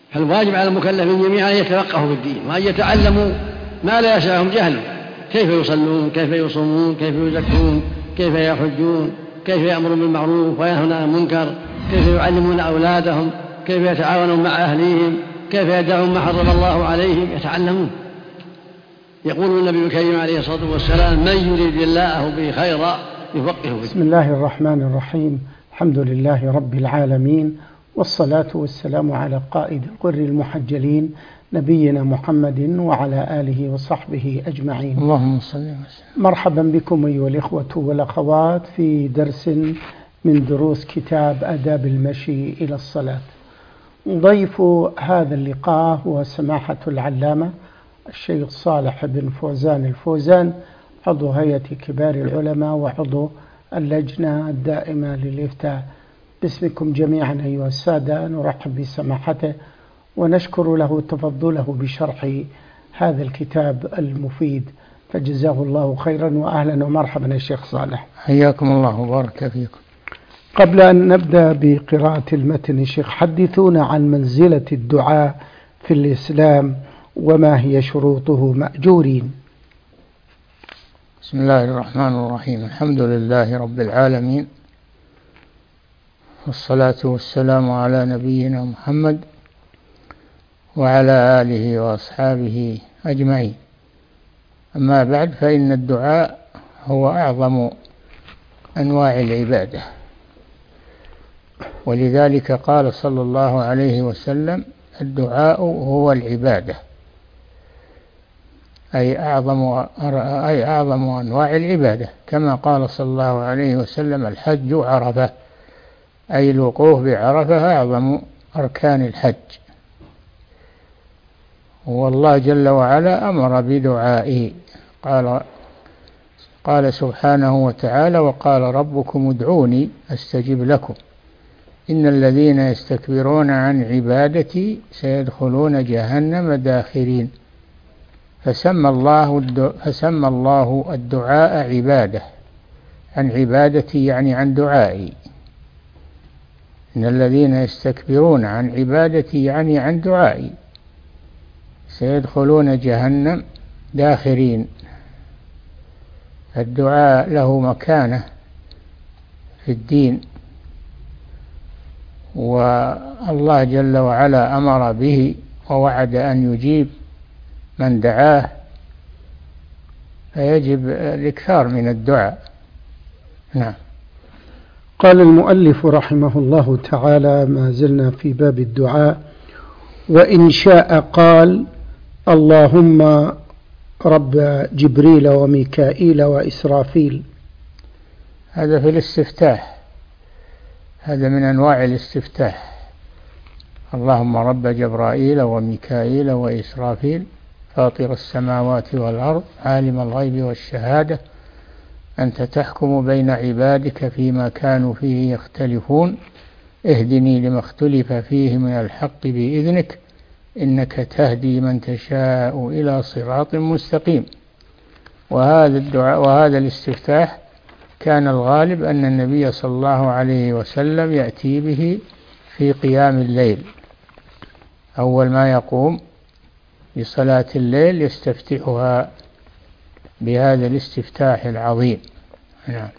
فالواجب على المكلفين جميعا أن يتفقهوا في الدين وأن يتعلموا ما لا يسعهم جهله، كيف يصلون، كيف يصومون، كيف يزكون، كيف يحجون، كيف يأمرون بالمعروف وينهون عن المنكر، كيف يعلمون أولادهم، كيف يتعاونون مع أهليهم، كيف يدعون ما حرم الله عليهم، يتعلمون. يقول النبي الكريم عليه الصلاة والسلام: من يريد الله به خيرا يفقهه في الدين. بسم الله الرحمن الرحيم. الحمد لله رب العالمين، والصلاة والسلام على قائد الغر المحجلين نبينا محمد وعلى آله وصحبه أجمعين. اللهم صل وسلم. مرحبا بكم أيها الإخوة والأخوات في درس من دروس كتاب آداب المشي إلى الصلاة. ضيف هذا اللقاء هو سماحة العلامة الشيخ صالح بن فوزان الفوزان، عضو هيئة كبار العلماء وعضو اللجنة الدائمة للإفتاء. باسمكم جميعا أيها السادة نرحب بسماحته ونشكر له تفضله بشرح هذا الكتاب المفيد، فجزاه الله خيرا وأهلا ومرحبا يا شيخ صالح. حياكم الله وبارك فيكم. قبل أن نبدأ بقراءة المتن، الشيخ حدثونا عن منزلة الدعاء في الإسلام وما هي شروطه مأجورين. بسم الله الرحمن الرحيم. الحمد لله رب العالمين، والصلاة والسلام على نبينا محمد وعلى آله وأصحابه أجمعين. أما بعد، فإن الدعاء هو أعظم أنواع العبادة، ولذلك قال صلى الله عليه وسلم: الدعاء هو العبادة، أي أعظم أنواع العبادة، كما قال صلى الله عليه وسلم: الحج عرفة، أي الوقوف بعرفة أعظم أركان الحج. والله جل وعلا أمر بدعائه، قال سبحانه وتعالى: وقال ربكم ادعوني أستجب لكم إن الذين يستكبرون عن عبادتي سيدخلون جهنم داخرين. فسمى الله الدعاء عبادة، عن عبادتي يعني عن دعائي. إن الذين يستكبرون عن عبادتي يعني عن دعائي سيدخلون جهنم داخرين. الدعاء له مكانة في الدين، والله جل وعلا أمر به ووعد أن يجيب من دعاه، فيجب الإكثار من الدعاء. نعم. قال المؤلف رحمه الله تعالى: ما زلنا في باب الدعاء. وإن شاء قال: اللهم رب جبريل وميكائيل وإسرافيل. هذا في الاستفتاح، هذا من أنواع الاستفتاح. اللهم رب جبرائيل وميكائيل وإسرافيل فاطر السماوات والأرض عالم الغيب والشهادة أنت تحكم بين عبادك فيما كانوا فيه يختلفون اهدني لما اختلف فيه من الحق بإذنك إنك تهدي من تشاء إلى صراط مستقيم. وهذا الدعاء وهذا الاستفتاح كان الغالب أن النبي صلى الله عليه وسلم يأتي به في قيام الليل، أول ما يقوم بصلاة الليل يستفتحها بهذا الاستفتاح العظيم. نعم.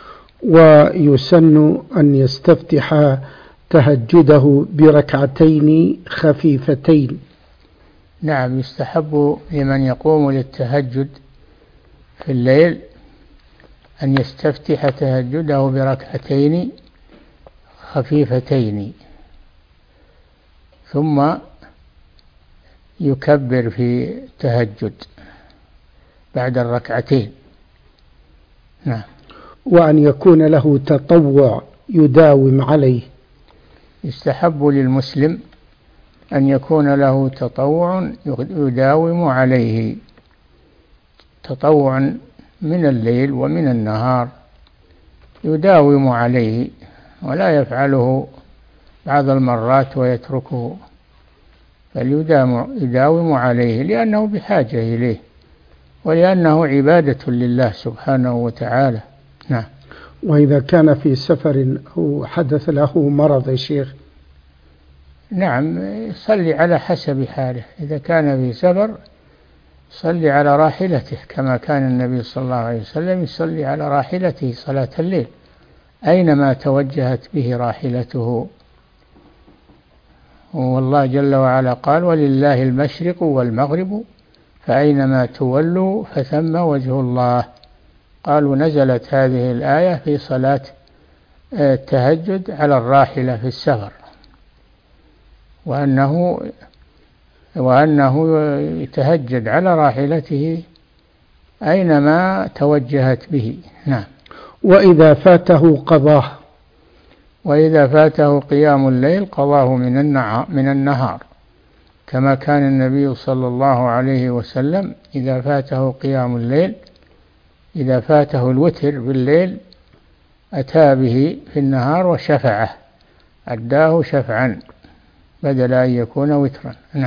ويسن أن يستفتح تهجده بركعتين خفيفتين. نعم، يستحب لمن يقوم للتهجد في الليل أن يستفتح تهجده بركعتين خفيفتين، ثم يكبر في التهجد بعد الركعتين. نعم. وأن يكون له تطوع يداوم عليه. يستحب للمسلم أن يكون له تطوع يداوم عليه، تطوع من الليل ومن النهار يداوم عليه، ولا يفعله بعض المرات ويتركه، بل يداوم عليه لأنه بحاجة إليه ولأنه عبادة لله سبحانه وتعالى. نعم. وإذا كان في سفر أو حدث له مرض يا شيخ؟ نعم، يصلي على حسب حاله. إذا كان في سفر يصلي على راحلته، كما كان النبي صلى الله عليه وسلم يصلي على راحلته صلاة الليل أينما توجهت به راحلته. والله جل وعلا قال: ولله المشرق والمغرب فأينما تولوا فثم وجه الله. قالوا نزلت هذه الآية في صلاة التهجد على الراحلة في السفر، وأنه يتهجد على راحلته أينما توجهت به. نعم. وإذا فاته قضاه، وإذا فاته قيام الليل قضاه من النهار، كما كان النبي صلى الله عليه وسلم إذا فاته قيام الليل، إذا فاته الوتر بالليل أتى به في النهار وشفعه، أداه شفعا بدل أن يكون وترا. نعم.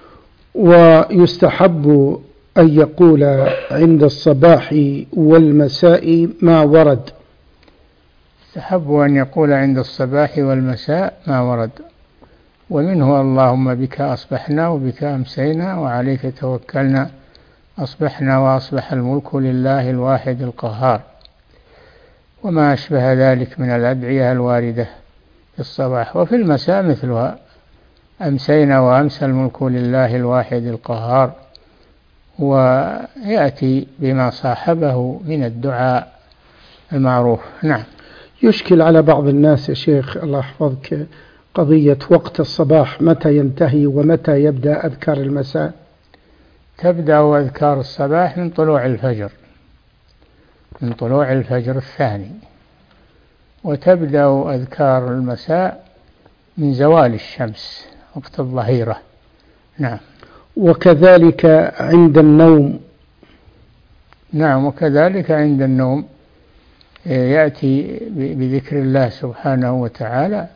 ويستحب أن يقول عند الصباح والمساء ما ورد. يستحب أن يقول عند الصباح والمساء ما ورد، ومنه: اللهم بك أصبحنا وبك أمسينا وعليك توكلنا، أصبحنا وأصبح الملك لله الواحد القهار، وما أشبه ذلك من الأدعية الواردة في الصباح. وفي المساء مثلها: أمسينا وأمسى الملك لله الواحد القهار. ويأتي بما صاحبه من الدعاء المعروف. نعم. يشكل على بعض الناس يا شيخ الله يحفظك قضية وقت الصباح متى ينتهي ومتى يبدأ أذكار المساء؟ تبدأ أذكار الصباح من طلوع الفجر، من طلوع الفجر الثاني، وتبدأ أذكار المساء من زوال الشمس وقت الظهيرة. نعم. وكذلك عند النوم. نعم، وكذلك عند النوم يأتي بذكر الله سبحانه وتعالى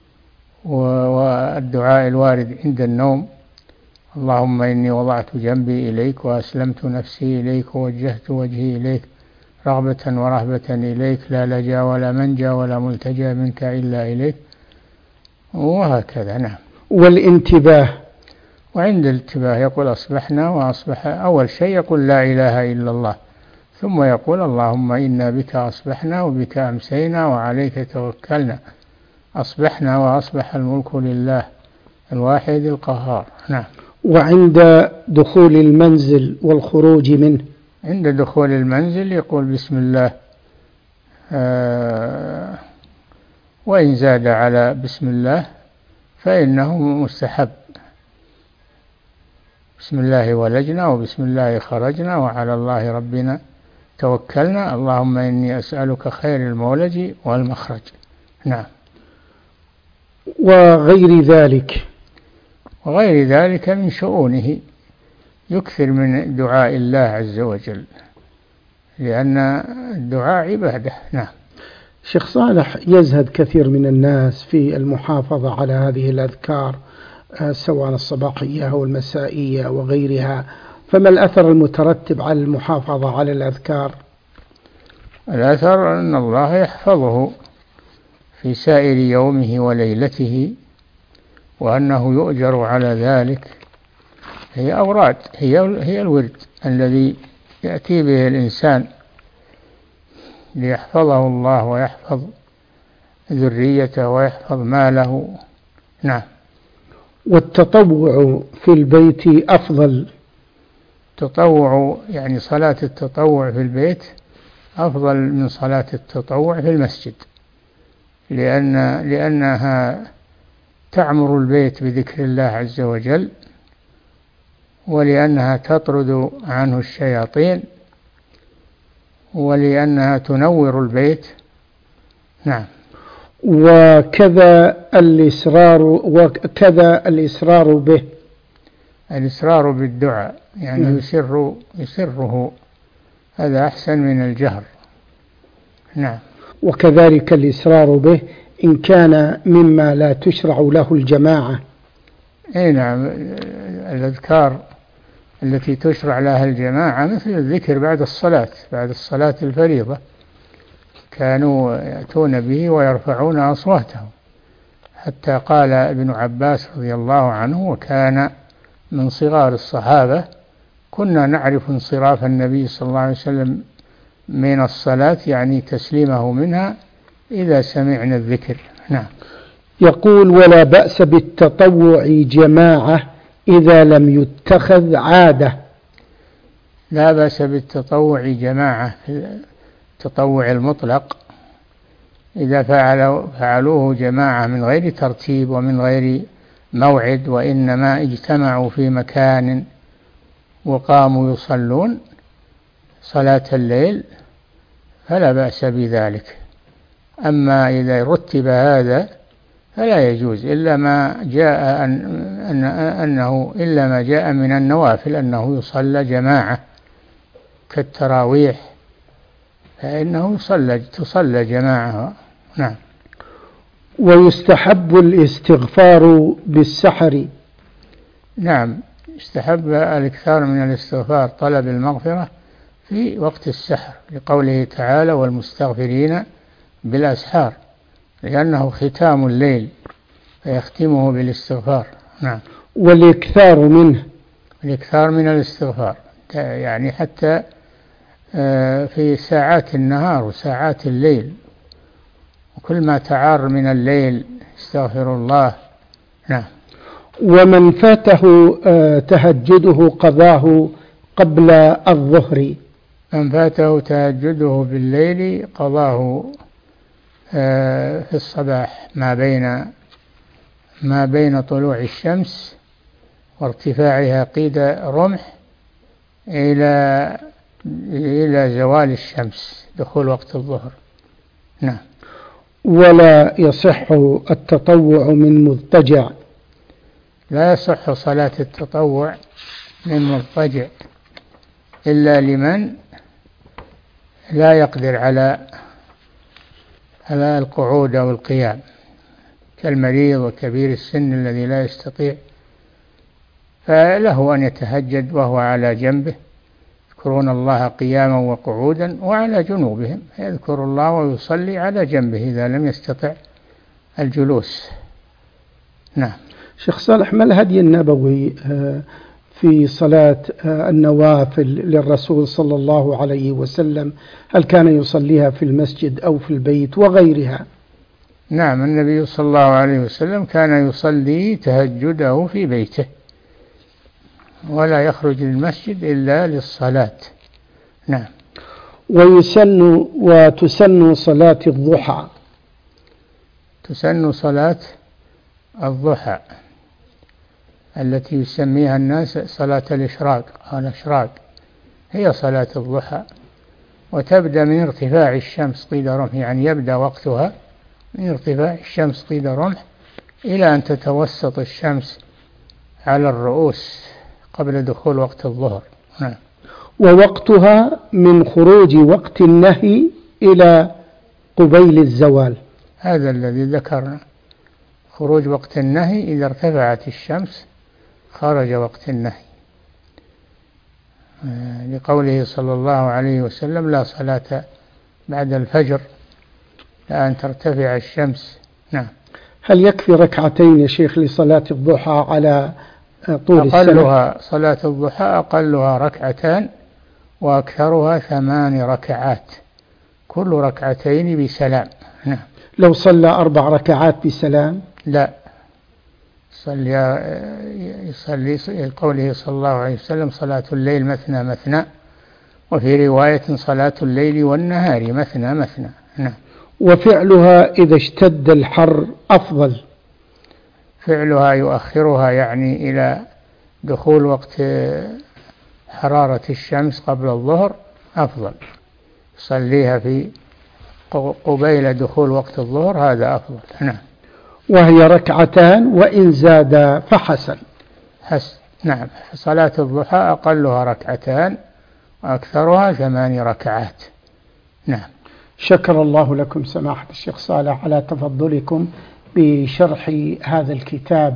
والدعاء الوارد عند النوم: اللهم إني وضعت جنبي إليك وأسلمت نفسي إليك ووجهت وجهي إليك رغبة ورهبة إليك، لا لجا ولا منجا ولا ملتجا منك إلا إليك، وهكذا. نعم. والانتباه. وعند الانتباه يقول: أصبحنا وأصبح، أول شيء يقول: لا إله إلا الله، ثم يقول: اللهم إنا بك أصبحنا وبك أمسينا وعليك توكلنا، أصبحنا وأصبح الملك لله الواحد القهار. نعم. وعند دخول المنزل والخروج منه. عند دخول المنزل يقول: بسم الله، وإن زاد على بسم الله فإنه مستحب. بسم الله ولجنا وبسم الله خرجنا وعلى الله ربنا توكلنا، اللهم إني أسألك خير المولج والمخرج. نعم. وغير ذلك. وغير ذلك من شؤونه يكثر من دعاء الله عز وجل، لأن الدعاء عبادة. نعم. شيخ صالح، يزهد كثير من الناس في المحافظة على هذه الأذكار سواء الصباحية أو المسائية وغيرها، فما الأثر المترتب على المحافظة على الأذكار؟ الأثر أن الله يحفظه في سائر يومه وليلته، وأنه يؤجر على ذلك. هي أوراد، هي الورد الذي يأتي به الإنسان ليحفظه الله ويحفظ ذريته ويحفظ ماله. نعم. والتطوع في البيت أفضل. تطوع يعني صلاة التطوع في البيت أفضل من صلاة التطوع في المسجد، لأنها تعمر البيت بذكر الله عز وجل، ولأنها تطرد عنه الشياطين، ولأنها تنور البيت. نعم. وكذا الإسرار به. الإسرار بالدعاء يعني نعم. يسره، هذا أحسن من الجهر. نعم. وكذلك الإسرار به إن كان مما لا تشرع له الجماعة. أي نعم. الأذكار التي تشرع لها الجماعة مثل الذكر بعد الصلاة الفريضة، كانوا يأتون به ويرفعون أصواتهم، حتى قال ابن عباس رضي الله عنه وكان من صغار الصحابة: كنا نعرف انصراف النبي صلى الله عليه وسلم من الصلاة، يعني تسليمه منها، إذا سمعنا الذكر. نعم. يقول: ولا بأس بالتطوع جماعة إذا لم يتخذ عادة. لا بأس بالتطوع جماعة، التطوع المطلق إذا فعلوه جماعة من غير ترتيب ومن غير موعد، وإنما اجتمعوا في مكان وقاموا يصلون صلاة الليل، فلا بأس بذلك. أما إذا رتب هذا فلا يجوز، إلا ما جاء إلا ما جاء من النوافل أنه يصلى جماعة كالتراويح، فإنه تصلى جماعة. نعم. ويستحب الاستغفار بالسحر. نعم، يستحب الإكثار من الاستغفار، طلب المغفرة في وقت السحر، لقوله تعالى: والمستغفرين بالأسحار، لأنه ختام الليل فيختمه بالاستغفار. نعم. والإكثار منه، الإكثار من الاستغفار، يعني حتى في ساعات النهار وساعات الليل، وكل ما تعار من الليل استغفر الله. نعم. ومن فاته تهجده قضاه قبل الظهر. من فاته تهجده بالليل قضاه في الصباح، ما بين طلوع الشمس وارتفاعها قيد رمح إلى زوال الشمس، دخول وقت الظهر. نعم. ولا يصح التطوع من مضطجع. لا يصح صلاة التطوع من مضطجع إلا لمن لا يقدر على القعود أو القيام، كالمريض وكبير السن الذي لا يستطيع، فله أن يتهجد وهو على جنبه، يذكرون الله قياما وقعودا وعلى جنوبهم، يذكر الله ويصلي على جنبه إذا لم يستطع الجلوس. نعم. شيخ صالح، ما الهدي النبوي في صلاة النوافل للرسول صلى الله عليه وسلم؟ هل كان يصليها في المسجد أو في البيت وغيرها؟ نعم، النبي صلى الله عليه وسلم كان يصلي تهجده في بيته، ولا يخرج للمسجد إلا للصلاة. نعم. وتسن صلاة الضحى. تسن صلاة الضحى التي يسميها الناس صلاة الإشراق، هي صلاة الضحى، وتبدأ من ارتفاع الشمس قيد رمح، يعني يبدأ وقتها من ارتفاع الشمس قيد رمح إلى أن تتوسط الشمس على الرؤوس قبل دخول وقت الظهر. نعم. ووقتها من خروج وقت النهي إلى قبيل الزوال. هذا الذي ذكرنا، خروج وقت النهي إذا ارتفعت الشمس خرج وقت النهي، لقوله صلى الله عليه وسلم: لا صلاة بعد الفجر لأن ترتفع الشمس. نعم. هل يكفي ركعتين يا شيخ لصلاة الضحى على طول السنة؟ أقلها صلاة الضحى أقلها ركعتان، وأكثرها 8 ركعات، كل ركعتين بسلام. نعم. لو صلى 4 ركعات بسلام؟ لا، يصلي قوله صلى الله عليه وسلم: صلاة الليل مثنى مثنى، وفي رواية: صلاة الليل والنهار مثنى مثنى. نعم. وفعلها إذا اشتد الحر أفضل. فعلها يؤخرها، يعني إلى دخول وقت حرارة الشمس قبل الظهر أفضل، صليها في قبيل دخول وقت الظهر، هذا أفضل. نعم. وهي ركعتان وإن زاد فحسن. نعم. صلاة الضحى أقلها ركعتان وأكثرها 8 ركعات. نعم. شكر الله لكم سماحة الشيخ صالح على تفضلكم بشرح هذا الكتاب،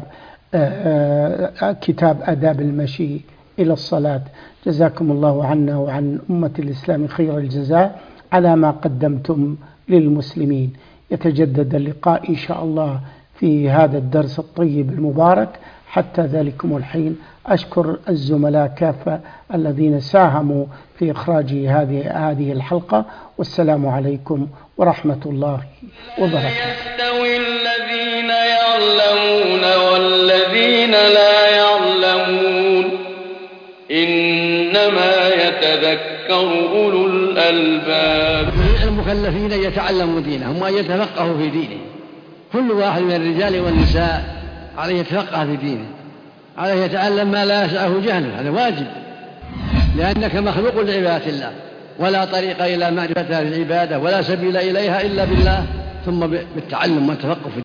كتاب آداب المشي إلى الصلاة. جزاكم الله عنا وعن أمة الإسلام خير الجزاء على ما قدمتم للمسلمين. يتجدد اللقاء إن شاء الله في هذا الدرس الطيب المبارك. حتى ذلكم الحين أشكر الزملاء كافة الذين ساهموا في إخراج هذه الحلقة، والسلام عليكم ورحمة الله وبركاته. يستوي الذين يعلمون والذين لا يعلمون، إنما يتذكر أولو الألباب. المكلفين أن يتعلموا دينهم وأن يتفقهوا في دينهم. كل واحد من الرجال والنساء عليه يتفقه في دينه، عليه يتعلم ما لا يسعه جهله، هذا واجب، لأنك مخلوق لعبادة الله، ولا طريق إلى معرفة العبادة ولا سبيل إليها إلا بالله، ثم بالتعلم والتفقه في